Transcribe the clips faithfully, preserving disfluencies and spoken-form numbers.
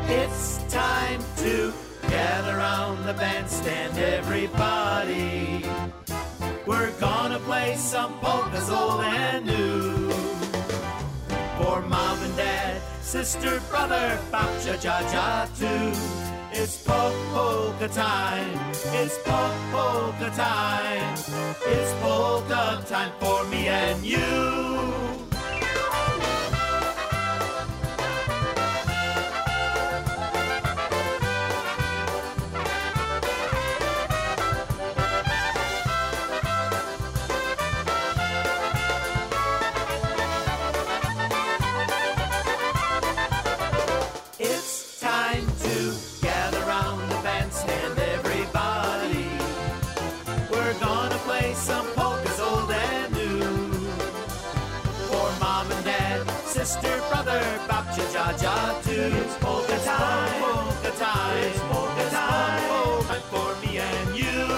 It's time to gather round the bandstand, everybody. We're gonna play some polkas old and new. For mom and dad, sister, brother, babcia, jaja too. It's polka time, it's polka time. It's polka time for me and you. Sister, brother, babcia, jaja too. It's polka time, polka time, it's polka time, polka for me and you.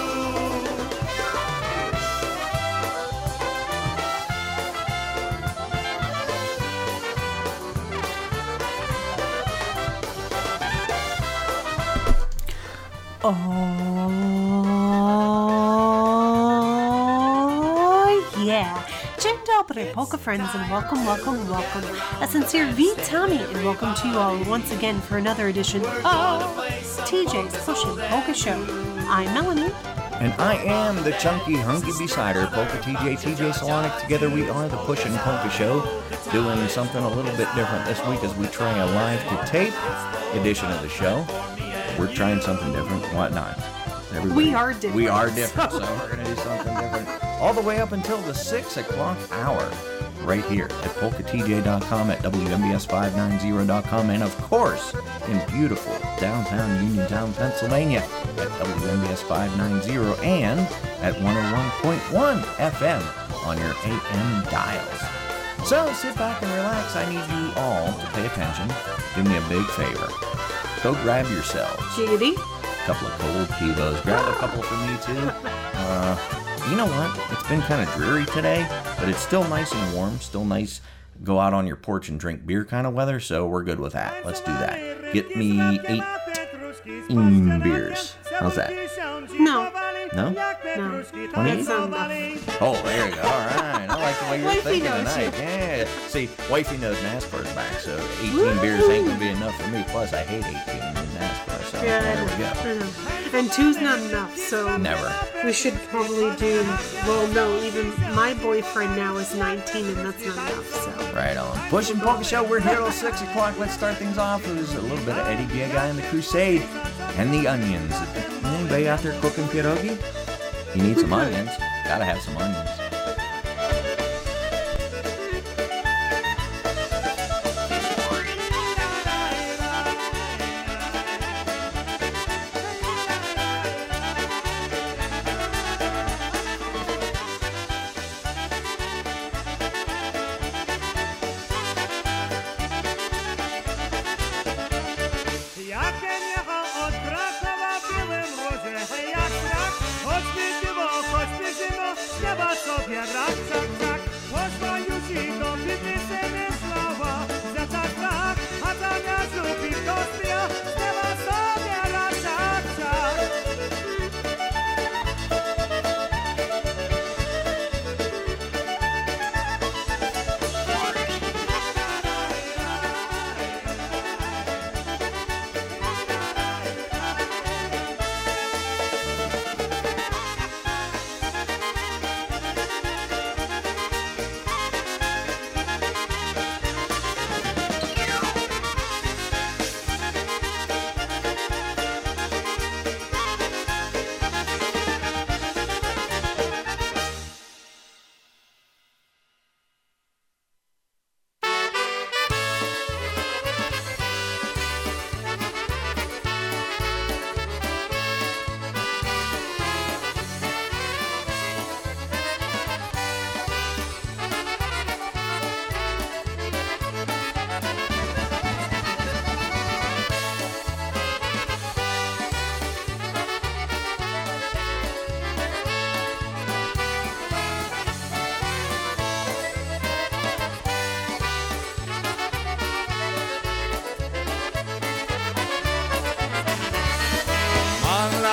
Oh, yeah. Dzień dobry, polka friends, and welcome, welcome, welcome. A sincere witamy, and welcome to you all once again for another edition of T J's Pushin' Polka Show. I'm Melanie. And I am the chunky, hunky besider, Polka T J, T J Salonic. Together we are the Pushin' Polka Show, doing something a little bit different this week as we try a live-to-tape edition of the show. We're trying something different. Why not? Everybody, we are different. We are different, so we're going to do something different. All the way up until the six o'clock hour, right here at polka t j dot com, at w m b s five ninety dot com, and of course, in beautiful downtown Uniontown, Pennsylvania, at w m b s five ninety and at one oh one point one F M on your A M dials. So sit back and relax. I need you all to pay attention. Do me a big favor. Go grab yourselves. Giggity. A couple of cold Pivos. Grab a couple for me too. Uh, you know what? It's been kind of dreary today, but it's still nice and warm. Still nice. Go out on your porch and drink beer kind of weather, so we're good with that. Let's do that. Get me eight mm, beers. How's that? No. No? No. twenty-eight? That's not enough. Oh, there you go. All right. I like the way you're Wifey thinking knows tonight. you. Yeah. See, Wifey knows NASCAR's back, so eighteen Woo-hoo. beers ain't going to be enough for me. Plus, I hate eighteen in NASCAR, so Yeah, there we I go. know. And two's not enough, so Never. we should probably do, well, no, even my boyfriend now is nineteen, and that's not enough, so. Right on. Pushin' Polka Show, we're here till six o'clock. Let's start things off with a little bit of Eddie Biega and the Crusade and the onions. Anybody out there cooking pierogi? You need some onions. Gotta have some onions. Chodźmy, dziwo, chodźmy, zimo, nieba co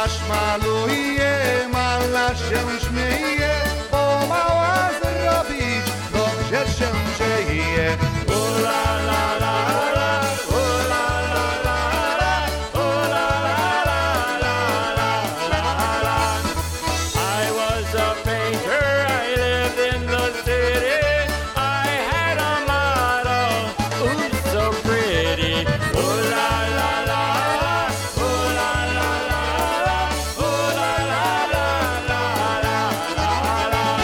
szmaluje, mala się śmieje, pomała zrobić, dobrze się dzieje. O la la la la, o la la la la, o la la la la la la. I was a painter, I lived in the city. I had a model who's so pretty. Oh la la la la, oh la la la la, oh la la la la la la la.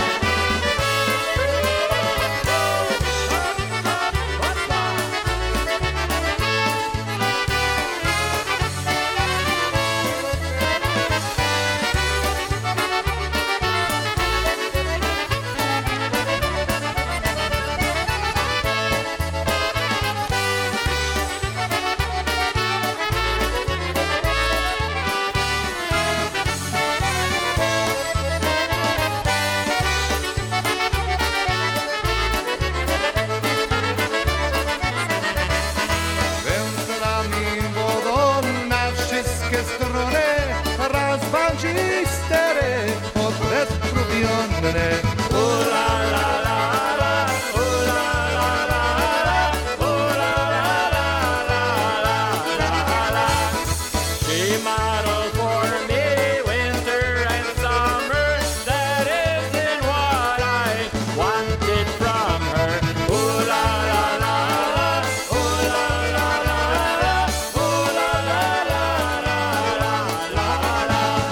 Wędrami wodą na wszystkie strony, raz bandzi stery, podlet trubione. Oh la la la la, oh la la la la, oh la la la la la la. She modeled for me winter and summer. That isn't what I wanted from her. Oh la la la la, oh la la la la, oh la la la la la la la.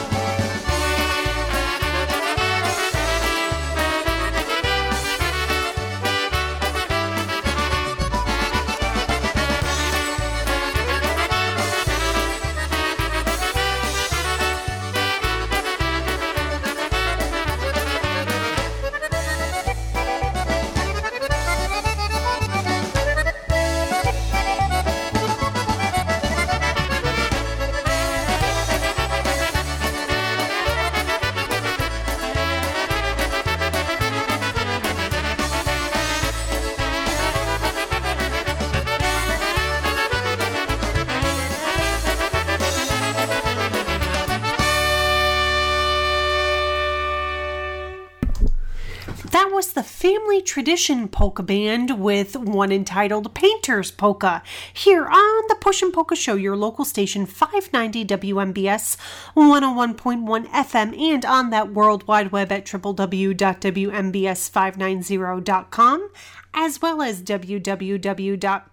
That was the Family Tradition Polka Band with one entitled Painter's Polka here on the Push and Polka Show, your local station five ninety W M B S one oh one point one F M and on that World Wide Web at w w w dot w m b s five ninety dot com as well as w w w dot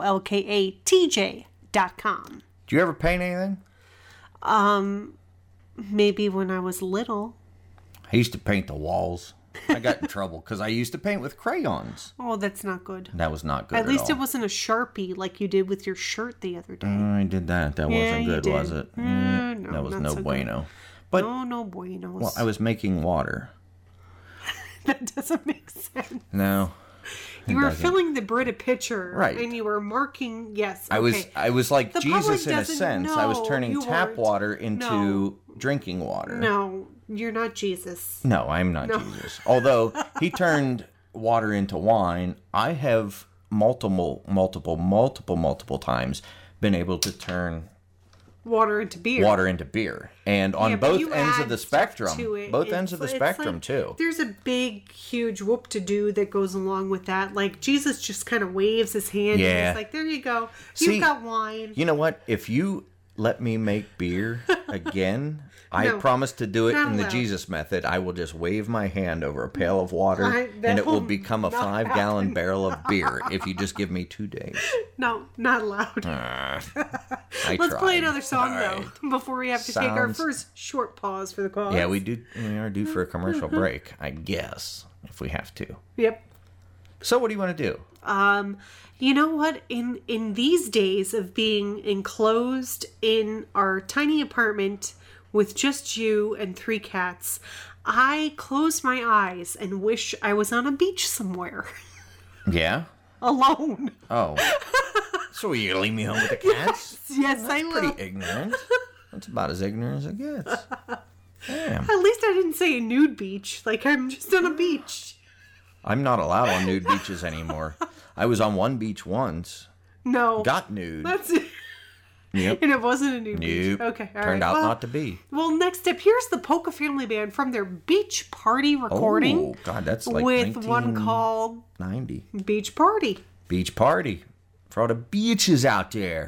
polka dot com. Do you ever paint anything? Um, maybe when I was little. I used to paint the walls. I got in trouble because I used to paint with crayons. Oh, that's not good. That was not good At at least all. it wasn't a Sharpie like you did with your shirt the other day. I did that. That Yeah, wasn't you good, did. was it? Uh, Mm, no, that was not no so good. bueno. But no, no buenos. well, I was making water. That doesn't make sense. No. it You were doesn't. filling the Brita pitcher. Right. And you were marking, yes. I was okay. I was like The public Jesus in a doesn't sense. I was know turning you tap weren't. water into No. drinking water. No, you're not Jesus. No, I'm not No. Jesus. Although he turned water into wine, I have multiple, multiple, multiple, multiple times been able to turn Water into beer. water into beer. And on Yeah, but both you ends add of the stuff spectrum, to it. both It's- ends of the it's spectrum like- too. There's a big, huge whoop to do that goes along with that. Like Jesus just kind of waves his hand Yeah. and he's like, "There you go, See, you've got wine." You know what? If you let me make beer again, I No, promise to do it not in the allowed. Jesus method. I will just wave my hand over a pail of water, I- that and it will will become a not five-gallon happen. barrel of beer if you just give me two days. No, not allowed. Uh, I Let's tried. play another song All right. though before we have to take our Sounds- first short pause for the cause. Yeah, we do. We are due for a commercial break, I guess, if we have to. Yep. So, what do you want to do? Um, you know what? In in these days of being enclosed in our tiny apartment with just you and three cats, I close my eyes and wish I was on a beach somewhere Yeah. alone. Oh. So, are you gonna leave me home with the cats? Yes, I will. Pretty ignorant. That's about as ignorant as it gets. Damn. At least I didn't say a nude beach. Like I'm just on a beach. I'm not allowed on nude beaches anymore. I was on one beach once. No. Got nude. That's Yep. And it wasn't a new beach. Nope. Okay, all Turned right. out well, not to be. Well, next up, here's the Polka Family Band from their Beach Party recording. Oh, God, that's like with one called ninety. Beach Party. Beach Party. For all the beaches out there.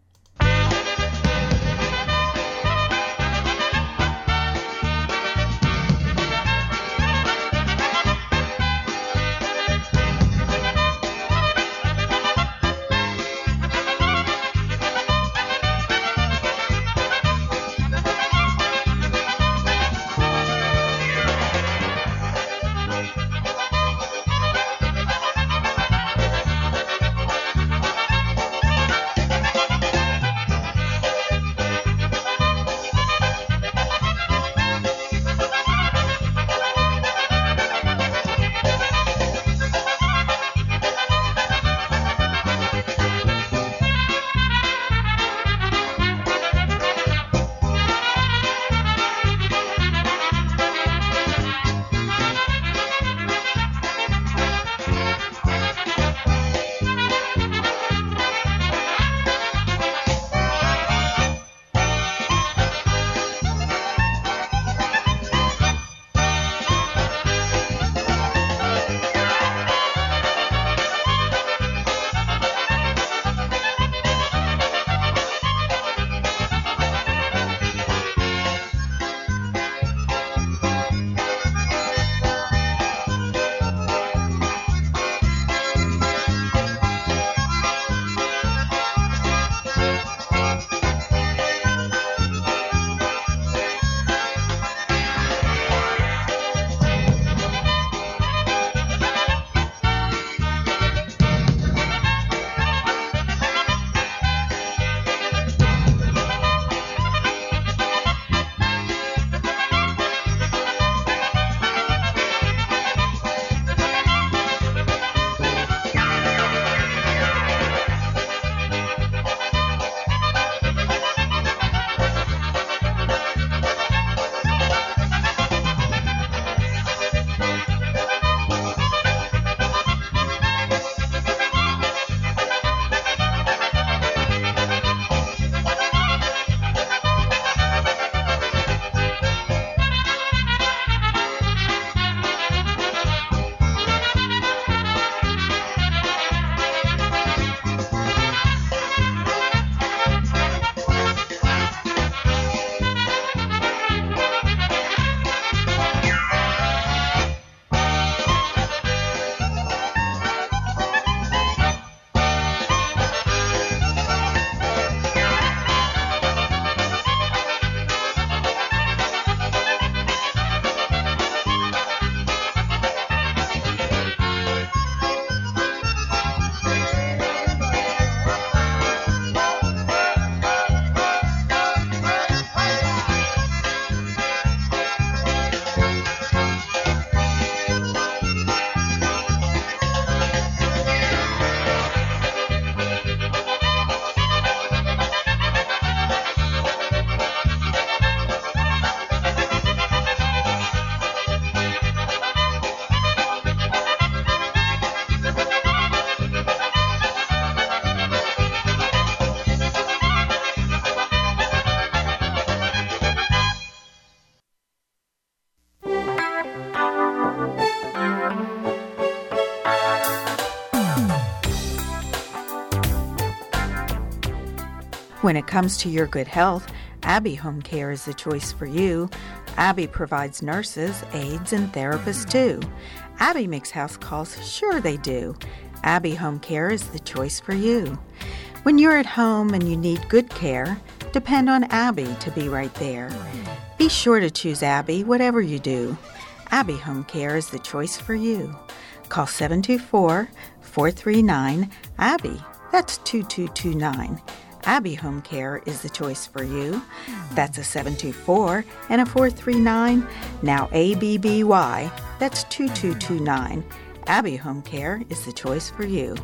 When it comes to your good health, Abbey Home Care is the choice for you. Abbey provides nurses, aides, and therapists too. Abbey makes house calls, sure they do. Abbey Home Care is the choice for you. When you're at home and you need good care, depend on Abbey to be right there. Be sure to choose Abbey whatever you do. Abbey Home Care is the choice for you. Call seven two four, four three nine, A B B Y. That's two two two nine. Abbey Home Care is the choice for you. That's a seven two four and a four three nine. Now A B B Y. That's two two two nine. Abbey Home Care is the choice for you.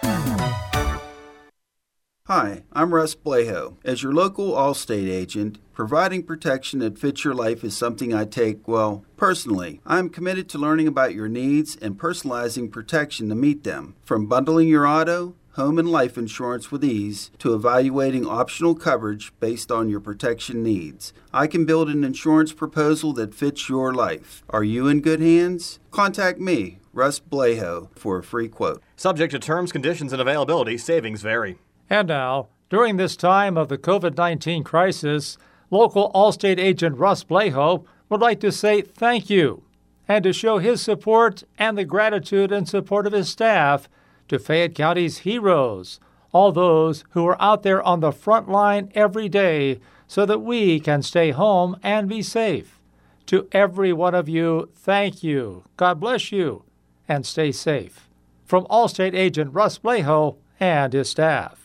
Hi, I'm Russ Blaho. As your local Allstate agent, Providing protection that fits your life is something I take, well, personally. I'm committed to learning about your needs and personalizing protection to meet them. From bundling your auto, home, and life insurance with ease to evaluating optional coverage based on your protection needs, I can build an insurance proposal that fits your life. Are you in good hands? Contact me, Russ Blaho, for a free quote. Subject to terms, conditions, and availability. Savings vary. And now, during this time of the covid nineteen crisis, local Allstate agent Russ Blaho would like to say thank you and to show his support and the gratitude and support of his staff to Fayette County's heroes, all those who are out there on the front line every day so that we can stay home and be safe. To every one of you, thank you, God bless you, and stay safe. From Allstate agent Russ Blaho and his staff.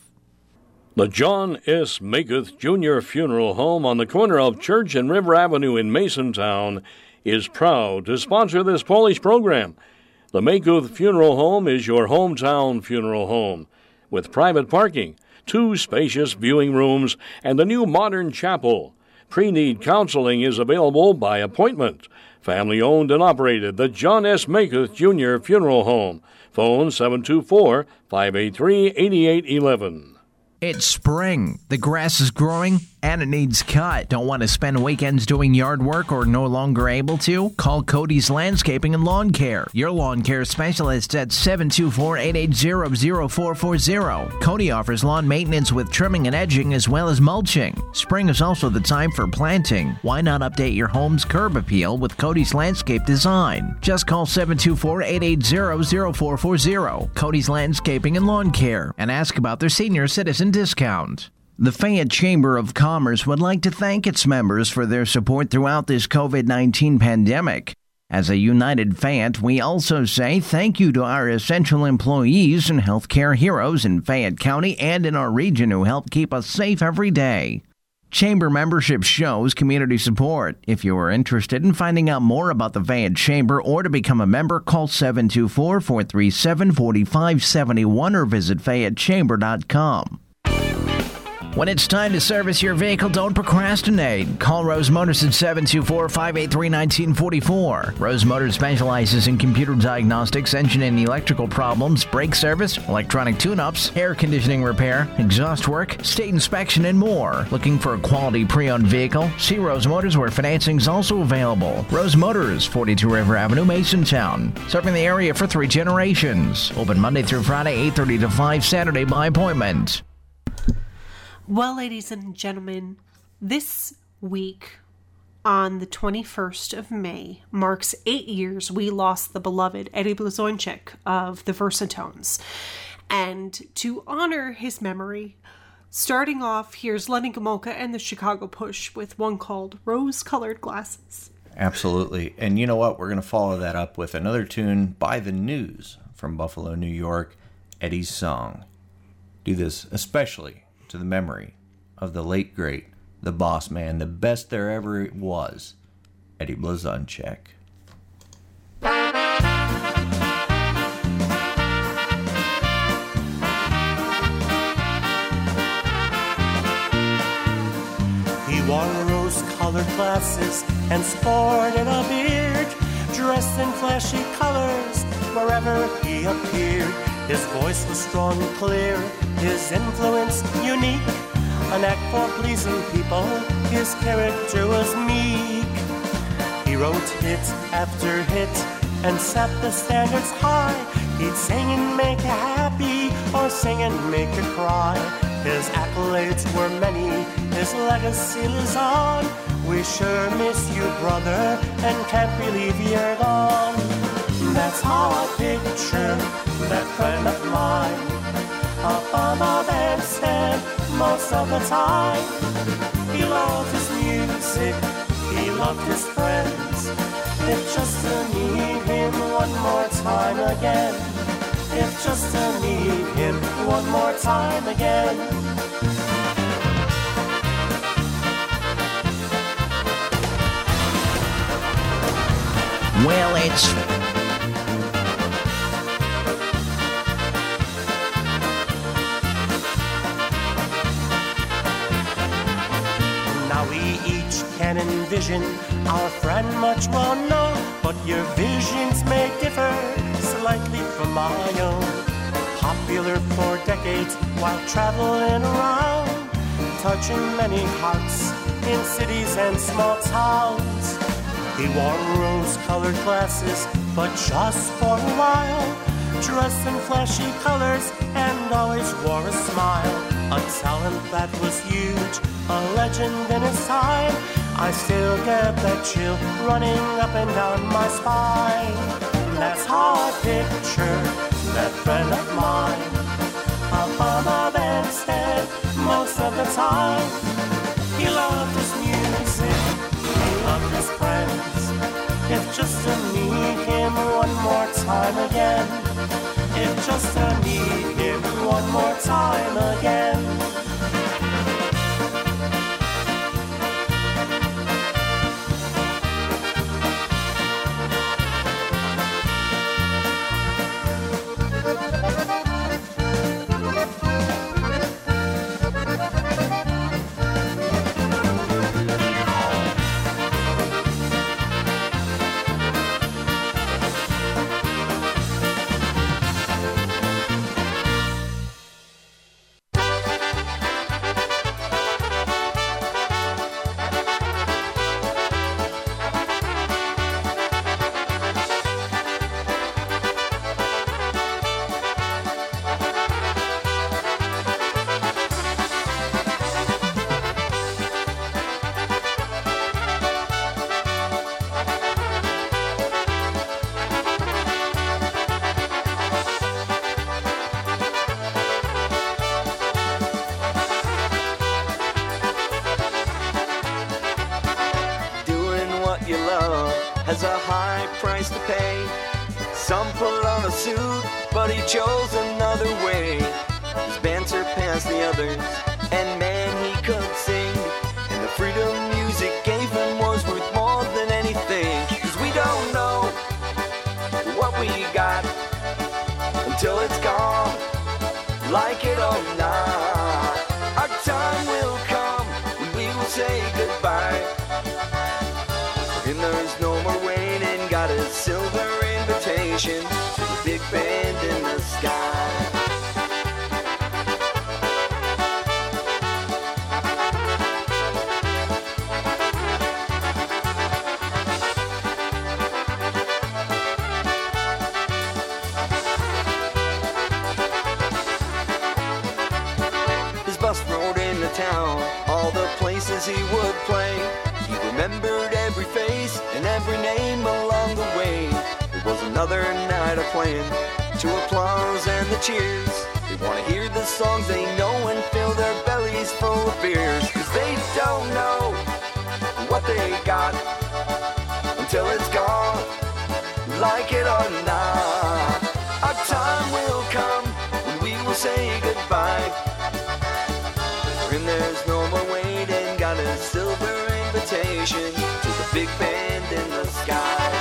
The John S. Maketh Junior Funeral Home on the corner of Church and River Avenue in Masontown is proud to sponsor this Polish program. The Maketh Funeral Home is your hometown funeral home with private parking, two spacious viewing rooms, and a new modern chapel. Pre-need counseling is available by appointment. Family owned and operated, the John S. Maketh Junior Funeral Home. Phone seven two four, five eight three, eight eight one one. It's spring. The grass is growing and it needs cut. Don't want to spend weekends doing yard work or no longer able to? Call Cody's Landscaping and Lawn Care, your lawn care specialist at seven two four, eight eight zero, zero four four zero. Cody offers lawn maintenance with trimming and edging as well as mulching. Spring is also the time for planting. Why not update your home's curb appeal with Cody's Landscape Design? Just call seven two four, eight eight zero, zero four four zero. Cody's Landscaping and Lawn Care, and ask about their senior citizen discount. The Fayette Chamber of Commerce would like to thank its members for their support throughout this covid nineteen pandemic. As a united Fayette, we also say thank you to our essential employees and healthcare heroes in Fayette County and in our region who help keep us safe every day. Chamber membership shows community support. If you are interested in finding out more about the Fayette Chamber or to become a member, call seven two four, four three seven, four five seven one or visit fayette chamber dot com. When it's time to service your vehicle, don't procrastinate. Call Rose Motors at seven two four, five eight three, one nine four four. Rose Motors specializes in computer diagnostics, engine and electrical problems, brake service, electronic tune-ups, air conditioning repair, exhaust work, state inspection, and more. Looking for a quality pre-owned vehicle? See Rose Motors where financing is also available. Rose Motors, forty-two River Avenue, Masontown. Serving the area for three generations. Open Monday through Friday, eight thirty to five, Saturday by appointment. Well, ladies and gentlemen, this week on the twenty-first of May marks eight years we lost the beloved Eddie Blazonczyk of the Versatones. And to honor his memory, starting off, here's Lenny Gomulka and the Chicago Push with one called Rose-Colored Glasses. Absolutely. And you know what? We're going to follow that up with another tune by The News from Buffalo, New York, Eddie's Song. Do this especially to the memory of the late, great, the boss man, the best there ever was, Eddie Blazonczyk. He wore rose-colored glasses and sported a beard, dressed in flashy colors wherever he appeared. His voice was strong and clear, his influence unique, a knack for pleasing people, his character was meek. He wrote hit after hit and set the standards high. He'd sing and make you happy or sing and make you cry. His accolades were many, his legacy lives on. We sure miss you, brother, and can't believe you're gone. That's how I picture that friend of mine, up on the bandstand most of the time. He loved his music, he loved his friends. If just to meet him one more time again, if just to meet him one more time again. Well, it's can envision our friend much well known, but your visions may differ slightly from my own. Popular for decades while traveling around, touching many hearts in cities and small towns. He wore rose-colored glasses, but just for a while, dressed in flashy colors and always wore a smile. A talent that was huge, a legend in his time. I still get that chill running up and down my spine. That's how I picture that friend of mine, up on the bandstand most of the time. He loved his music, he loved his friends. If just to meet him one more time again, if just to meet him one more time again. Has a high price to pay. Some put on a suit, but he chose another way. His band surpassed the others, and man, he could sing. And the freedom music gave him was worth more than anything. Cause we don't know what we got until it's gone, like it or not. Our time will come when we will say goodbye. And there's no more waiting, got a silver invitation to the big band in the sky. His bus rode into town, all the places he would play. He remembered every face and every name along the way. It was another night of playing to applause and the cheers. They want to hear the songs they know and fill their bellies full of beers. Cause they don't know what they got until it's gone, like it or not. Our time will come when we will say goodbye. And there's no more waiting, got a silver invitation to the big band in the sky.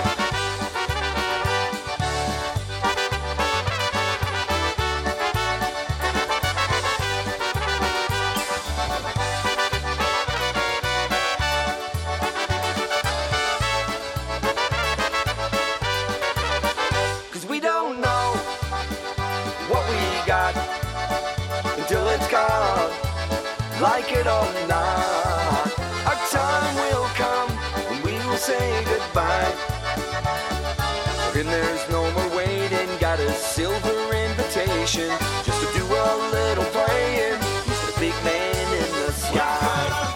Cause we don't know what we got until it's gone, like it or not. Our time will come when we will say goodbye. And there's no more waiting, got a silver invitation just to do a little playing. He's the big man in the sky.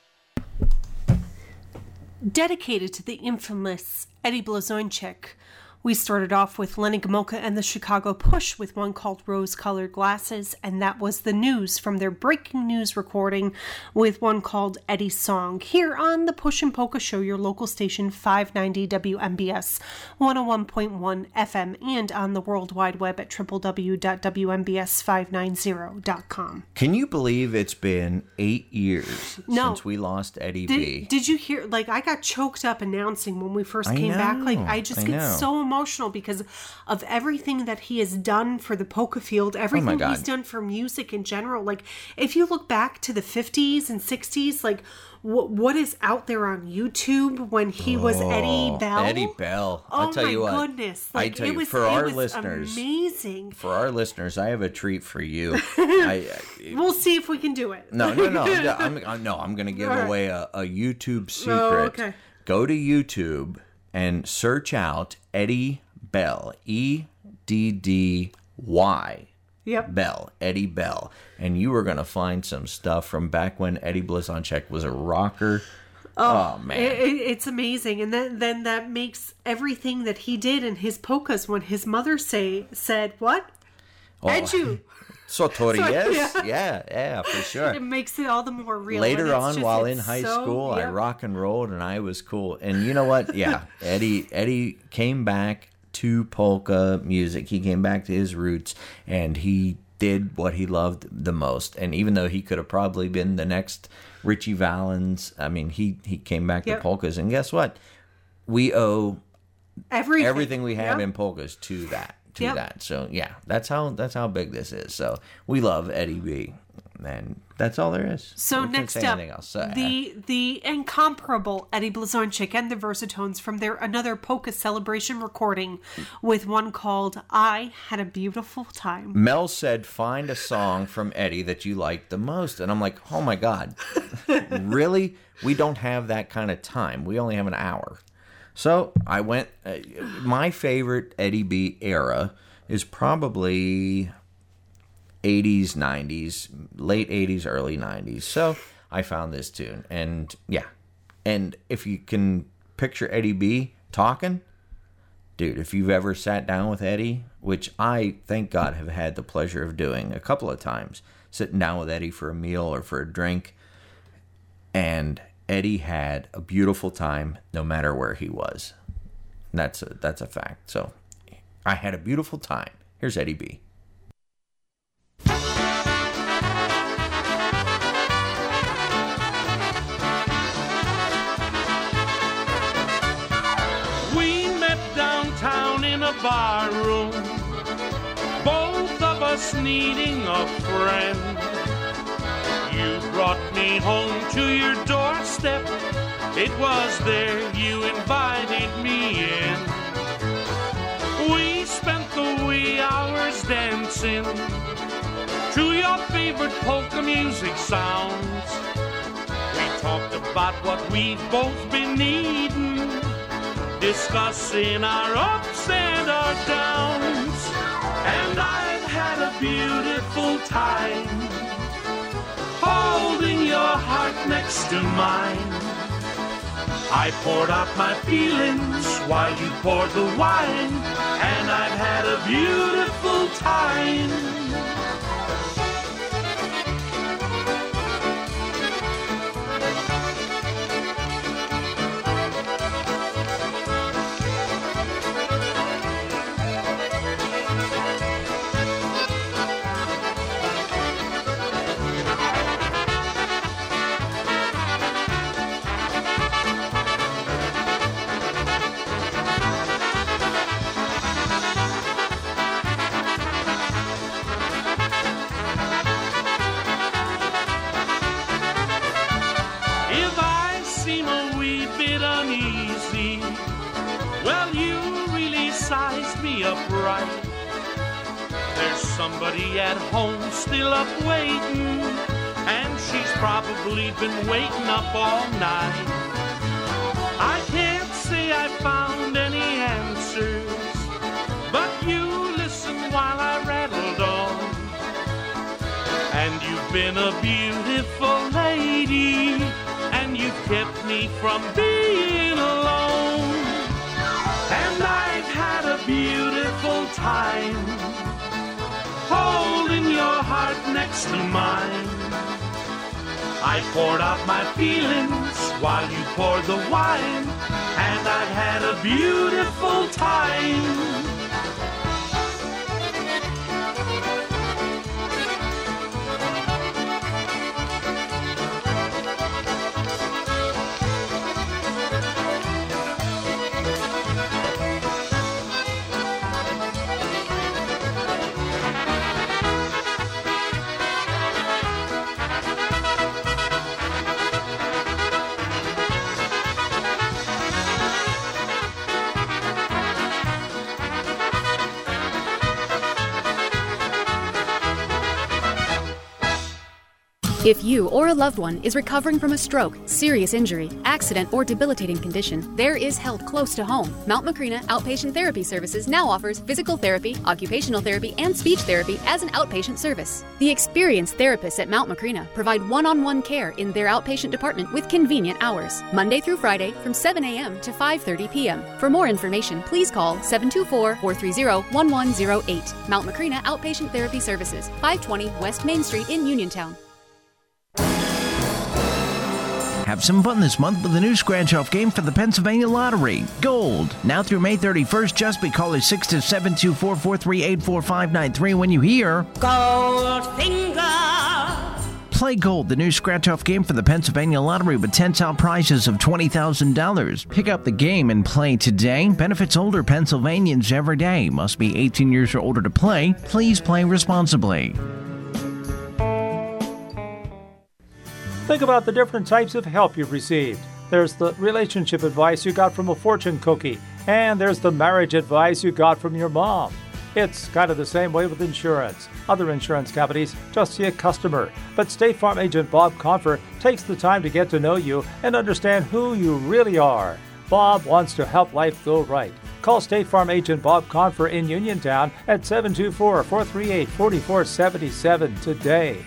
Dedicated to the infamous Eddie Blazonczyk We started off with Lenny Gomulka and the Chicago Push with one called Rose-Colored Glasses, and that was the news from their Breaking News recording with one called Eddie's Song, here on the Push and Polka Show, your local station five ninety W M B S one oh one point one F M, and on the World Wide Web at w w w dot w m b s five ninety dot com. Can you believe it's been eight years no. since we lost Eddie did, B? Did you hear, like, I got choked up announcing when we first I came know, back. Like, I just I get know. so emotional because of everything that he has done for the polka field, everything Oh my God. he's done for music in general. Like, if you look back to the fifties and sixties, like, what what is out there on YouTube when he was Oh, Eddie Bell? Eddie Bell. Oh I'll tell my you what. goodness! Like, I tell it you, was, for it our was listeners, amazing. for our listeners, I have a treat for you. I, I, We'll see if we can do it. no, no, no. I'm, I'm, I'm no. I'm going to give All right. away a, a YouTube secret. Oh, okay. Go to YouTube and search out Eddie Bell. E D D Y. Yep. Bell, Eddie Bell, and you were going to find some stuff from back when Eddie Blazonczyk was a rocker. Oh, oh man, it, it, it's amazing, and then then that makes everything that he did in his polkas. When his mother say said what, oh, Edu, Sotori, So- yes, yeah. yeah, yeah, for sure. it makes it all the more real. Later and it's on, just- while it's in high so- school, I yep. rock and rolled, and I was cool. And you know what? Yeah, Eddie Eddie came back to polka music. He came back to his roots, and he did what he loved the most. And even though he could have probably been the next Richie Valens, I mean, he he came back Yep. to polkas. And guess what? We owe everything, everything we have Yep. in polkas to that. To Yep. that. So yeah, that's how that's how big this is. So we love Eddie B. And that's all there is. So We can't next say up, anything else. So, the the incomparable Eddie Blazonczyk and the Versatones from their another polka celebration recording with one called "I Had a Beautiful Time." Mel said, find a song from Eddie that you like the most. And I'm like, oh my God, really? We don't have that kind of time. We only have an hour. So I went, uh, my favorite Eddie B era is probably eighties, nineties, late eighties, early nineties. So I found this tune. And yeah, and if you can picture Eddie B talking, dude, if you've ever sat down with Eddie, which I, thank God, have had the pleasure of doing a couple of times, sitting down with Eddie for a meal or for a drink, and Eddie had a beautiful time no matter where he was. That's a, that's a fact. So I had a beautiful time. Here's Eddie B. We met downtown in a bar room, both of us needing a friend. You brought me home to your doorstep. It was there you invited me in. We spent the wee hours dancing to your favorite polka music sounds. We talked about what we've both been needing, discussing our ups and our downs. And I've had a beautiful time holding your heart next to mine. I poured out my feelings while you poured the wine, and I've had a beautiful time. If I seem a wee bit uneasy, well, you really sized me up right. There's somebody at home still up waiting, and she's probably been waiting up all night. I can't say I found any answers, but you listened while I rattled on. And you've been a beautiful lady, and you've kept me from being alone. And I've had a next to mine. I poured out my feelings while you poured the wine, and I've had a beautiful time. If you or a loved one is recovering from a stroke, serious injury, accident, or debilitating condition, there is help close to home. Mount Macrina Outpatient Therapy Services now offers physical therapy, occupational therapy, and speech therapy as an outpatient service. The experienced therapists at Mount Macrina provide one-on-one care in their outpatient department with convenient hours, Monday through Friday from seven a.m. to five thirty p.m. For more information, please call seven two four, four three zero, one one zero eight. Mount Macrina Outpatient Therapy Services, five twenty West Main Street in Uniontown. Have some fun this month with a new scratch-off game for the Pennsylvania Lottery. Gold. Now through May thirty-first, just be caller six to seven two four, four three eight, four five nine three when you hear Goldfinger. Play Gold, the new scratch-off game for the Pennsylvania Lottery with ten top prizes of twenty thousand dollars. Pick up the game and play today. Benefits older Pennsylvanians every day. Must be eighteen years or older to play. Please play responsibly. Think about the different types of help you've received. There's the relationship advice you got from a fortune cookie, and there's the marriage advice you got from your mom. It's kind of the same way with insurance. Other insurance companies just see a customer, but State Farm agent Bob Confer takes the time to get to know you and understand who you really are. Bob wants to help life go right. Call State Farm agent Bob Confer in Uniontown at seven two four, four three eight, four four seven seven today.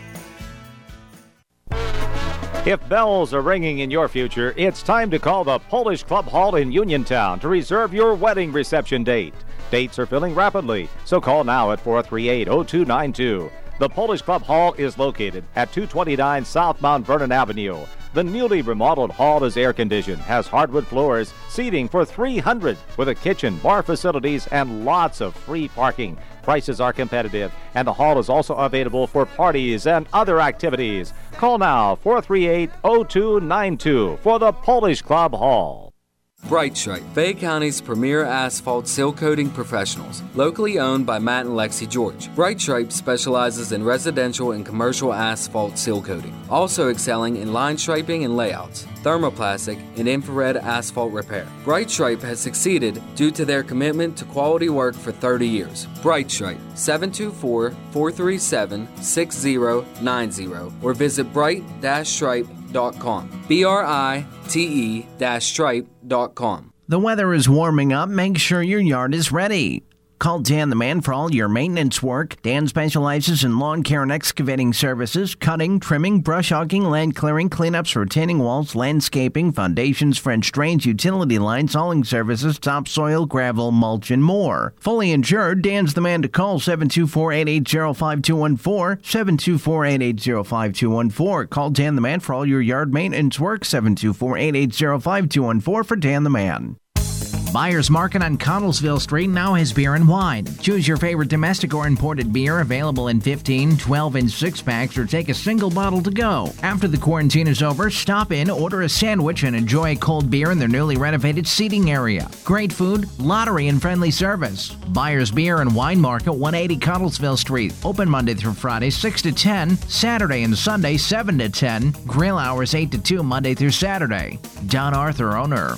If bells are ringing in your future, it's time to call the Polish Club Hall in Uniontown to reserve your wedding reception date. Dates are filling rapidly, so call now at four three eight, zero two nine two. The Polish Club Hall is located at two twenty-nine South Mount Vernon Avenue. The newly remodeled hall is air-conditioned, has hardwood floors, seating for three hundred, with a kitchen, bar facilities, and lots of free parking. Prices are competitive, and the hall is also available for parties and other activities. Call now, four three eight, zero two nine two, for the Polish Club Hall. Bright Stripe, Fayette County's premier asphalt seal coating professionals, locally owned by Matt and Lexi George. Bright Stripe specializes in residential and commercial asphalt seal coating, also excelling in line striping and layouts, thermoplastic, and infrared asphalt repair. Bright Stripe has succeeded due to their commitment to quality work for thirty years. Bright Stripe, seven two four, four three seven, six zero nine zero, or visit bright dash stripe dot com. B R I T E dash stripe dot com. The weather is warming up. Make sure your yard is ready. Call Dan the Man for all your maintenance work. Dan specializes in lawn care and excavating services, cutting, trimming, brush hogging, land clearing, cleanups, retaining walls, landscaping, foundations, French drains, utility lines, hauling services, topsoil, gravel, mulch, and more. Fully insured, Dan's the man to call. seven two four, eight eight zero, five two one four, seven two four, eight eight zero, five two one four. Call Dan the Man for all your yard maintenance work. seven two four, eight eight zero, five two one four for Dan the Man. Buyer's Market on Connellsville Street now has beer and wine. Choose your favorite domestic or imported beer, available in fifteen, twelve, and six packs, or take a single bottle to go. After the quarantine is over, stop in, order a sandwich, and enjoy a cold beer in their newly renovated seating area. Great food, lottery, and friendly service. Buyer's Beer and Wine Market, one eighty Connellsville Street. Open Monday through Friday, six to ten. Saturday and Sunday, seven to ten. Grill hours, eight to two, Monday through Saturday. Don Arthur, owner.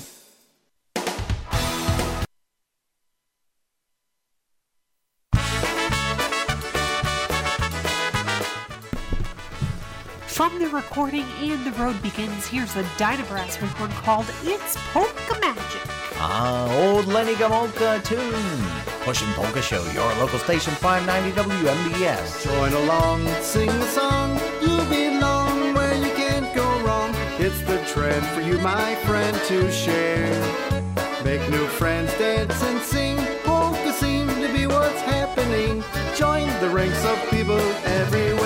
From the recording And the Road Begins, here's a Dynabrass record called It's Polka Magic. Ah, old Lenny Gomolka tune. Pushing Polka Show, your local station, five ninety W M B S. Join along, sing the song, you belong where you can't go wrong. It's the trend for you, my friend, to share. Make new friends, dance and sing. Polka seem to be what's happening. Join the ranks of people everywhere.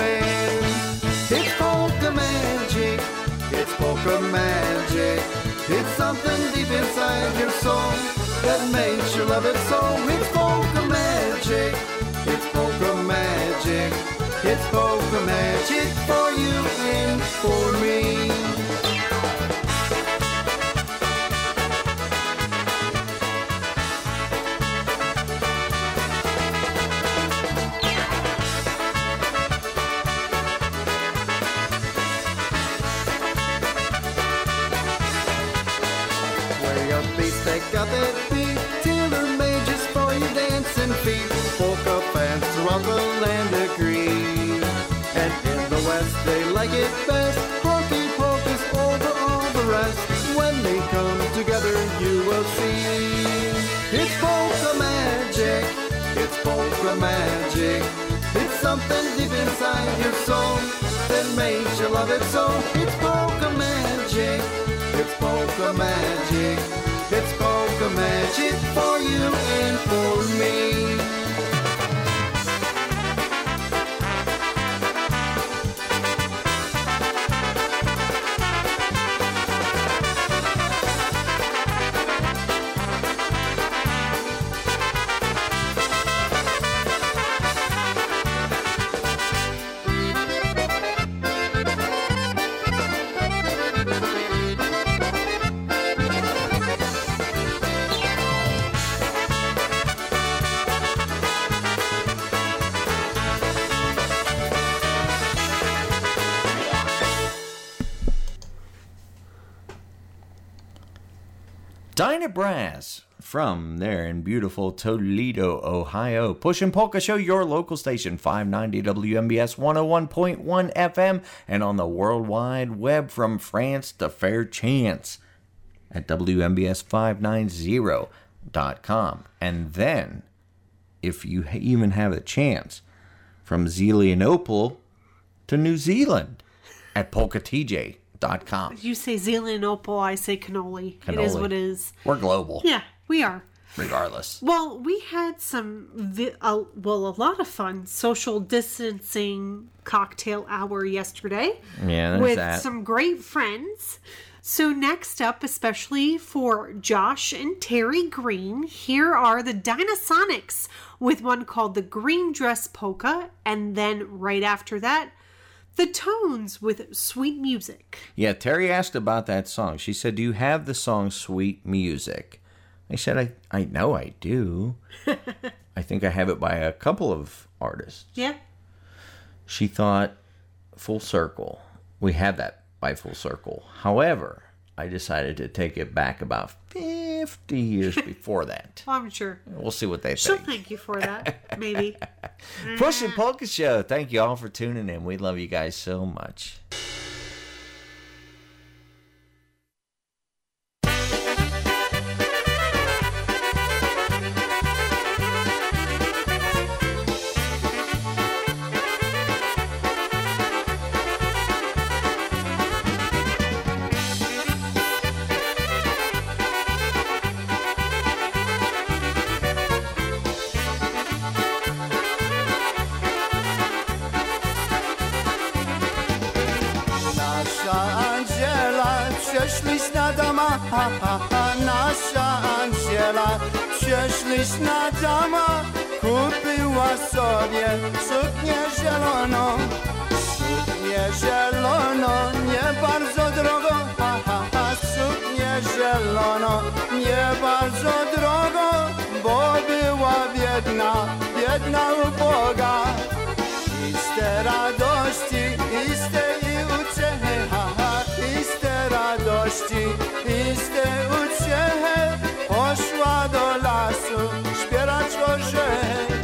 polka magic. It's something deep inside your soul that makes you love it so. It's polka magic. It's polka magic. It's polka magic for you and for me. Take up that beat, tailor-made just for your dancing feet. Polka fans throughout the land agree, and in the West they like it best. Honky polkas over all the rest. When they come together, you will see it's polka magic. It's polka magic. It's something deep inside your soul that makes you love it so. It's polka magic. It's polka magic. It's polka magic for you and for me. Dinah Brass from there in beautiful Toledo, Ohio. Push and Polka Show, your local station, five ninety W M B S one oh one point one F M, and on the World Wide Web from France to Fair Chance at W M B S five ninety dot com. And then, if you even have a chance, from Zelienople to New Zealand at polka T J dot com. You say Zelienople, I say cannoli. It is what it is. We're global. Yeah, we are. Regardless. Well, we had some, vi- uh, well, a lot of fun social distancing cocktail hour yesterday. Yeah, there's with that. some great friends. So next up, especially for Josh and Terry Green, here are the Dynasonics with one called the Green Dress Polka, and then right after that, the Tones with Sweet Music. Yeah, Terry asked about that song. She said, do you have the song Sweet Music? I said, I, I know I do. I think I have it by a couple of artists. Yeah. She thought, Full Circle. We had that by Full Circle. However, I decided to take it back about fifty years before that. Well, I'm sure. We'll see what they She'll think. thank you for that, maybe. Push and Polka Show. Thank you all for tuning in. We love you guys so much. Przeszliś na dama, ha, ha, ha, nasza Angela. Przeszliś na dama, kupiła sobie suknię zieloną. Suknię zieloną, nie bardzo drogo, ha, ha, ha. Suknię zieloną, nie bardzo drogo, bo była biedna, biedna uboga. I z tej radości, i z tej uciechy, ha, ha, i z tej radości, i z tej uciechy poszła do lasu śpiewać orzechy.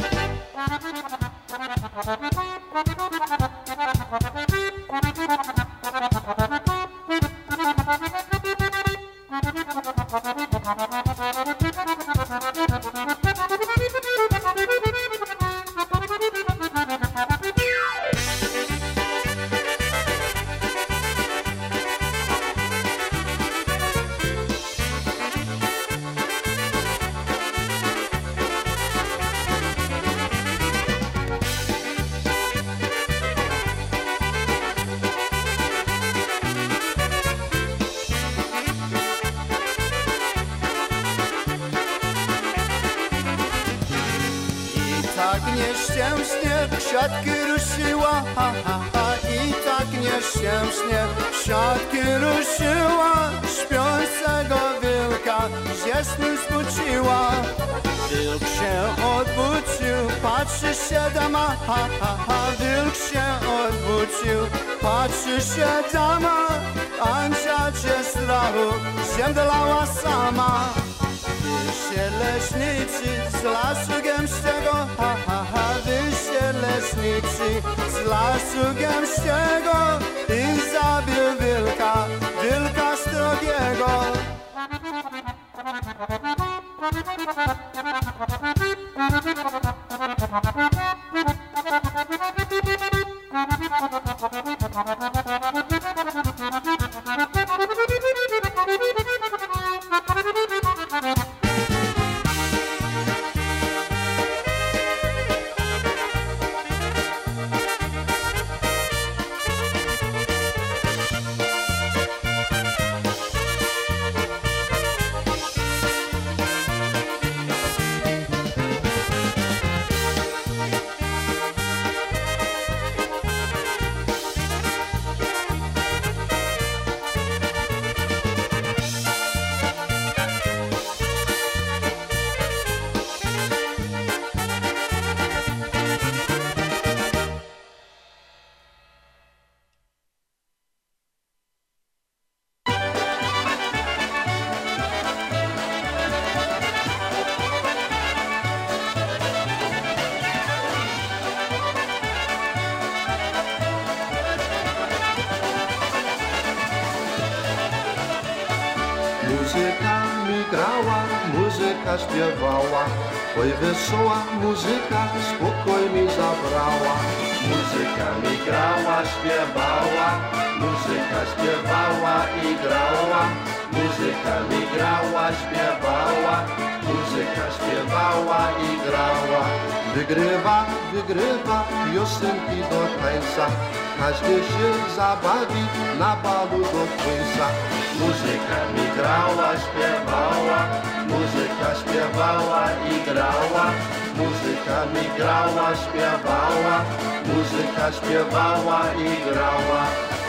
tak nieszczęśnie siatki ruszyła, ha, ha, ha. I tak nieszczęśnie siatki ruszyła, śpiącego wilka ze snu zbudziła. Wilk się odwrócił, patrzy się dama, ha, ha, ha. Wilk się odwrócił, patrzy się dama, Andzia cię strachu zemdlała sama. Wyście leśnicy z lasu gęstego, ha, ha, ha. Wyście leśnicy z lasu gęstego i zabił wilka, wilka strogiego. Muzyka mi grała, muzyka śpiewała, oj wesoła muzyka spokój mi zabrała. Muzyka mi grała, śpiewała, muzyka śpiewała i grała. Muzyka mi grała, śpiewała, muzyka śpiewała i grała. Wygrywa, wygrywa piosenki do tańca, każdy się zabawi na balu do końca. Muzyka mi grała, śpiewała, muzyka śpiewała i grała. Muzyka mi grała, śpiewała, muzyka śpiewała i grała.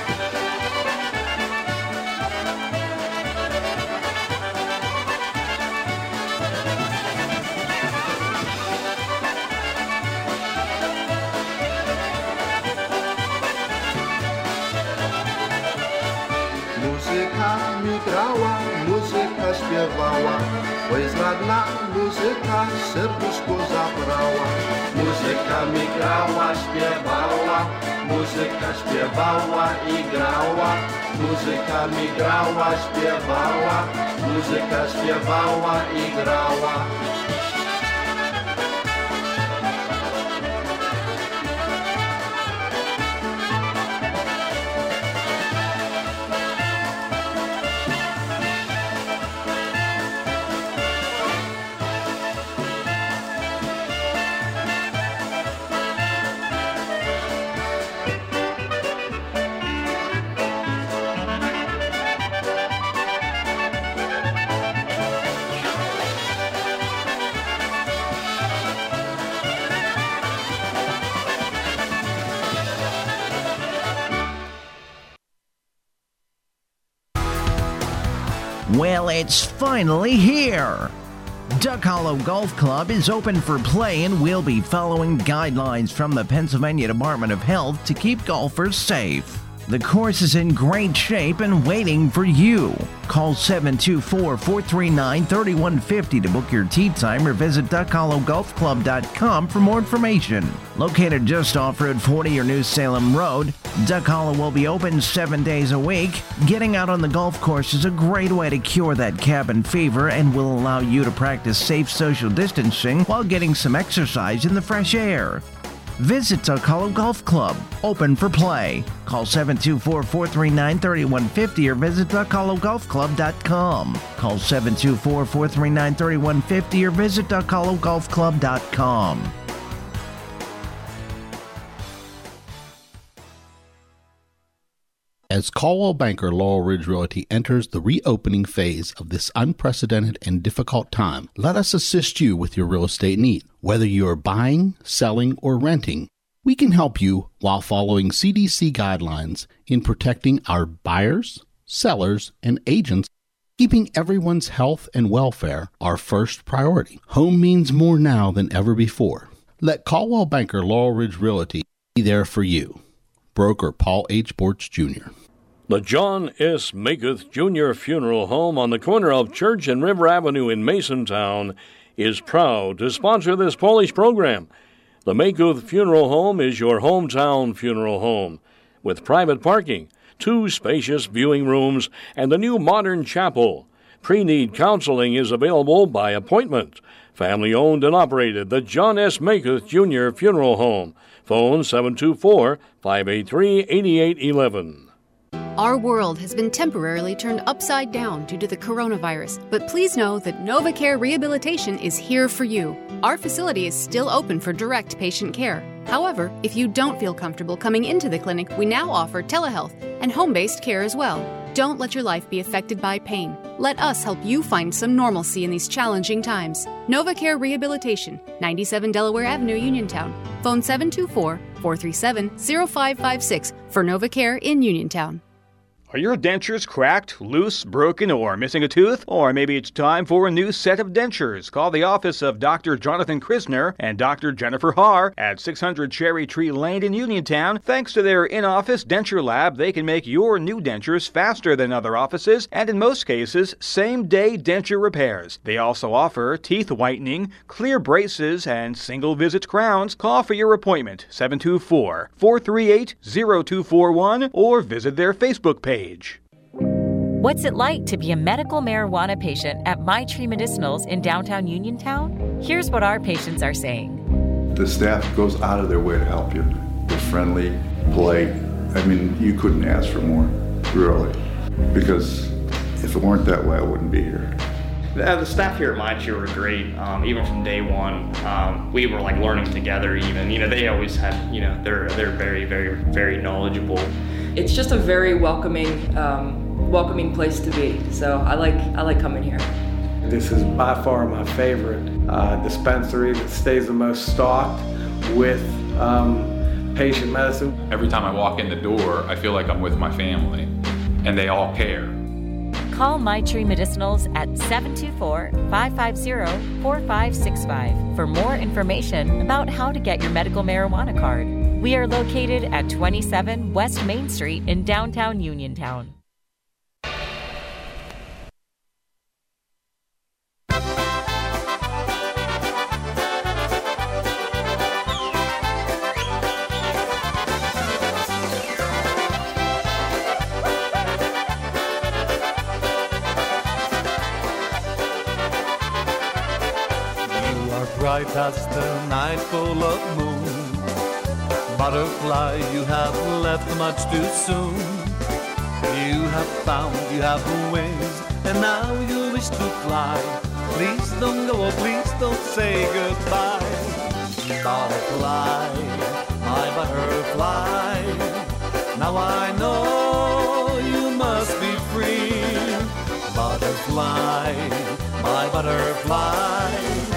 Muzyka mi grała, muzyka śpiewała, oj zradna muzyka serduszko zabrała. Muzyka mi grała, śpiewała, muzyka śpiewała i grała. Muzyka mi grała, śpiewała, muzyka śpiewała i grała. Well, it's finally here! Duck Hollow Golf Club is open for play and will be following guidelines from the Pennsylvania Department of Health to keep golfers safe. The course is in great shape and waiting for you. Call seven two four, four three nine, three one five zero to book your tee time or visit duck hollow golf club dot com for more information. Located just off Route forty or New Salem Road, Duck Hollow will be open seven days a week. Getting out on the golf course is a great way to cure that cabin fever and will allow you to practice safe social distancing while getting some exercise in the fresh air. Visit Duck Hollow Golf Club, open for play. Call seven two four, four three nine, three one five zero or visit duck hollow golf club dot com. Call seven two four, four three nine, three one five zero or visit duck hollow golf club dot com. as Caldwell Banker Laurel Ridge Realty enters the reopening phase of this unprecedented and difficult time. Let us assist you with your real estate need. Whether you are buying, selling, or renting, we can help you while following C D C guidelines in protecting our buyers, sellers, and agents, keeping everyone's health and welfare our first priority. Home means more now than ever before. Let Caldwell Banker Laurel Ridge Realty be there for you. Broker Paul H. Bortz Junior The John S. Makuth Junior Funeral Home on the corner of Church and River Avenue in Masontown is proud to sponsor this Polish program. The Makuth Funeral Home is your hometown funeral home with private parking, two spacious viewing rooms, and the new modern chapel. Pre-need counseling is available by appointment. Family-owned and operated, the John S. Makuth Junior Funeral Home. Phone seven two four, five eight three, eight eight one one. Our world has been temporarily turned upside down due to the coronavirus, but please know that NovaCare Rehabilitation is here for you. Our facility is still open for direct patient care. However, if you don't feel comfortable coming into the clinic, we now offer telehealth and home-based care as well. Don't let your life be affected by pain. Let us help you find some normalcy in these challenging times. NovaCare Rehabilitation, ninety-seven Delaware Avenue, Uniontown. Phone seven two four, four three seven, zero five five six for NovaCare in Uniontown. Are your dentures cracked, loose, broken, or missing a tooth? Or maybe it's time for a new set of dentures. Call the office of Doctor Jonathan Krisner and Doctor Jennifer Haar at six hundred Cherry Tree Lane in Uniontown. Thanks to their in-office denture lab, they can make your new dentures faster than other offices, and in most cases, same-day denture repairs. They also offer teeth whitening, clear braces, and single-visit crowns. Call for your appointment, seven two four, four three eight, zero two four one, or visit their Facebook page. What's it like to be a medical marijuana patient at My Tree Medicinals in downtown Uniontown? Here's what our patients are saying. The staff goes out of their way to help you. They're friendly, polite. I mean, you couldn't ask for more, really. Because if it weren't that way, I wouldn't be here. Uh, the staff here at My Tree were great, um, even from day one. Um, we were like learning together even. You know, they always had, you know, they're, they're very, very, very knowledgeable. It's just a very welcoming, um, welcoming place to be. So I like, I like coming here. This is by far my favorite uh, dispensary that stays the most stocked with um, patient medicine. Every time I walk in the door, I feel like I'm with my family, and they all care. Call My Tree Medicinals at seven two four, five five zero, four five six five for more information about how to get your medical marijuana card. We are located at twenty-seven West Main Street in downtown Uniontown. Bright as the night full of moon, butterfly, you have left much too soon. You have found, you have wings, and now you wish to fly. Please don't go, oh, please don't say goodbye. Butterfly, my butterfly, now I know you must be free. Butterfly, my butterfly,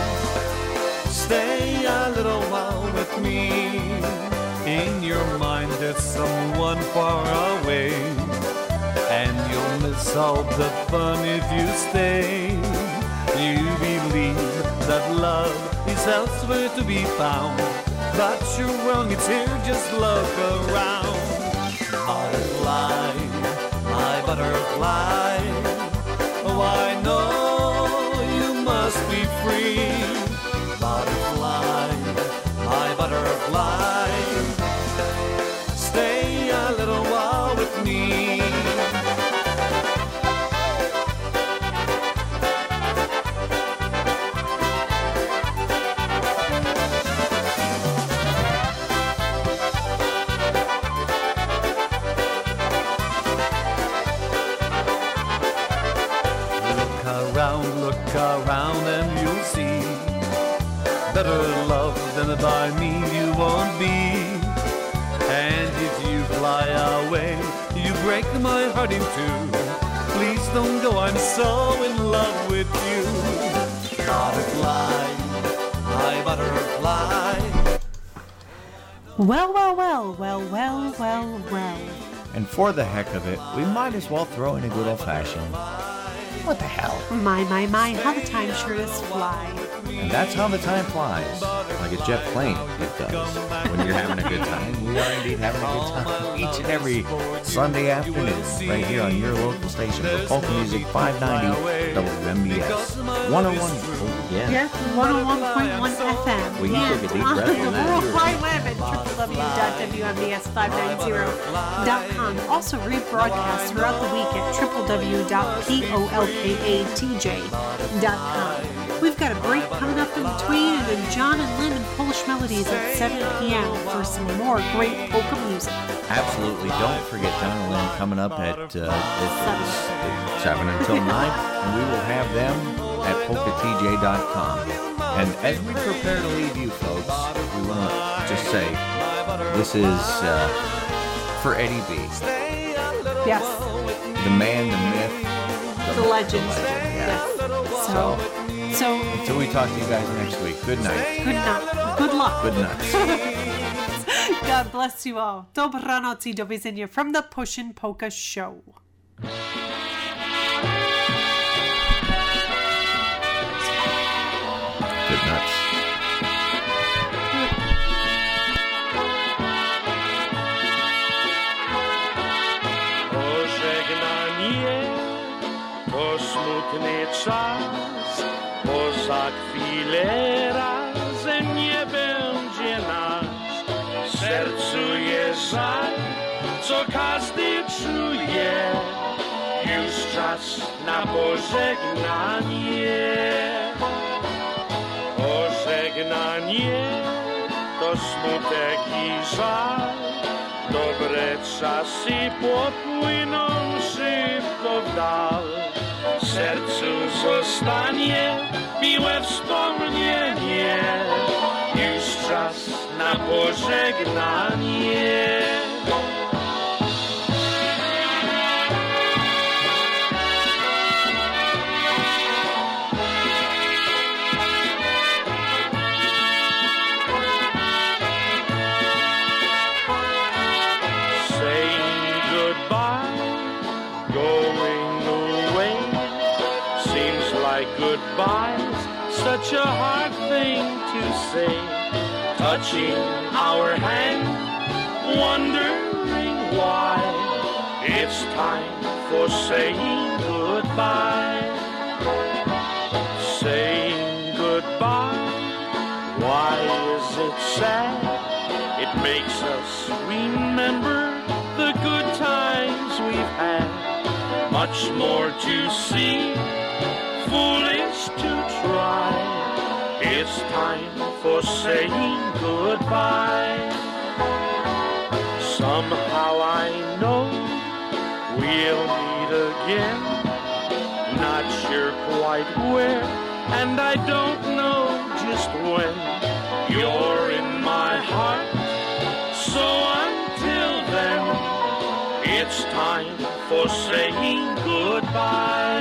stay a little while with me. In your mind there's someone far away, and you'll miss all the fun if you stay. You believe that love is elsewhere to be found, but you're wrong, it's here, just look around. Butterfly, my butterfly, oh I know you must be free. Butterfly, my butterfly, stay a little while with me. Look around, look around and you'll see better love than by me you won't be. And if you fly away, you break my heart in two. Please don't go, I'm so in love with you. Butterfly, my butterfly. Well, well, well, well, well, well, well. And for the heck of it, we might as well throw in a good old-fashioned, what the hell? My, my, my, how the time sure does fly. And that's how the time flies. Like a jet plane, it does. When you're having a good time, we are indeed having a good time. Each and every Sunday afternoon, right here on your local station for Polka Music five ninety W M B S. one oh one, oh, yeah. Yes, one oh one point one F M. Well, you and took a deep on breath the on that. World Wide Web at w w w dot w m b s five ninety dot com. Also rebroadcast throughout the week at w w w dot polkatj dot com. We've got a break coming up in between, and then John and Lynn and Polish Melodies at seven p.m. for some more great polka music. Absolutely. Don't forget John and Lynn coming up at, uh, at seven until nine, and we will have them at polka t j dot com. And as we prepare to leave you folks, we want to just say this is uh, for Eddie B. Yes. The man, the myth, The legend. The legend, yeah. Yes. So, so until we talk to you guys next week, good night. good night. Good luck. Good night. God bless you all. Dobranoc i do widzenia from the Pushin' Polka Show. Good nuts. Pożegnanie to smutny czas, bo za chwilę razem nie będzie nas. W sercu jest żal, co każdy czuje, już czas na pożegnanie. Pożegnanie to smutek i żal, dobre czasy popłyną szybko w dal. W sercu zostanie miłe wspomnienie, już czas na pożegnanie. Goodbyes, such a hard thing to say. Touching our hand, wondering why. It's time for saying goodbye. Saying goodbye, why is it sad? It makes us remember the good times we've had. Much more to see, foolish to try. It's time for saying goodbye. Somehow I know we'll meet again. Not sure quite where, and I don't know just when. You're in my heart, so until then, it's time for saying goodbye.